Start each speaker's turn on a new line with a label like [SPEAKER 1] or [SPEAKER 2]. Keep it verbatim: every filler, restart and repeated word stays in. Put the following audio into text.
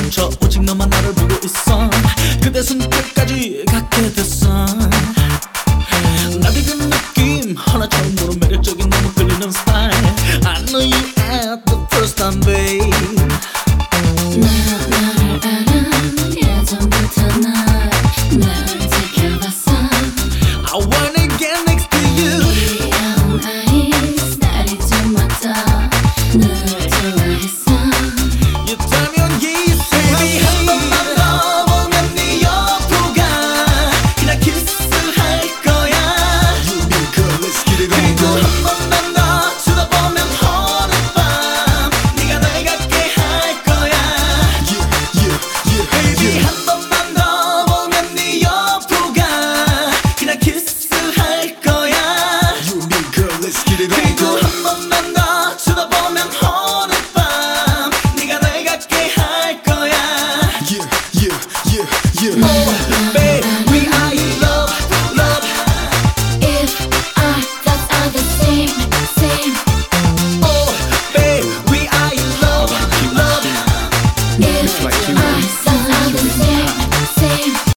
[SPEAKER 1] 멈춰 오직 너만 나를 보고 있어. 그대 손끝까지 갖게 됐어. 나비 그 느낌 하나 처음 보는 매력적인 너무 끌리는 스타일. I know you at the first time babe.
[SPEAKER 2] 나를 알아 예전부터 날 널 지켜봤어.
[SPEAKER 1] I wanna get next to you.
[SPEAKER 2] 귀여운 아이스 날이 좀 왔다. 널 좋아했어.
[SPEAKER 1] You tell me on yes baby. 한 번만 더 보면 네 여보가 그냥 키스할 거야.
[SPEAKER 3] You be girl, let's get it on.
[SPEAKER 1] 그리고 한 번만 더 쳐다보면 어느 밤 네가 날 갖게 할 거야.
[SPEAKER 3] Yeah, yeah, yeah,
[SPEAKER 1] Baby
[SPEAKER 3] yeah.
[SPEAKER 1] 한 번만 더 보면 네 여보가 그냥 키스할 거야.
[SPEAKER 3] You be girl, let's get it on.
[SPEAKER 1] 그리고 한 번만 더 쳐다보면 어느 밤 네가 날 갖게 할 거야.
[SPEAKER 3] Yeah, yeah, yeah, yeah.
[SPEAKER 1] Oh baby I love love.
[SPEAKER 2] If our thoughts are the same, same.
[SPEAKER 1] Oh baby I love love.
[SPEAKER 2] If our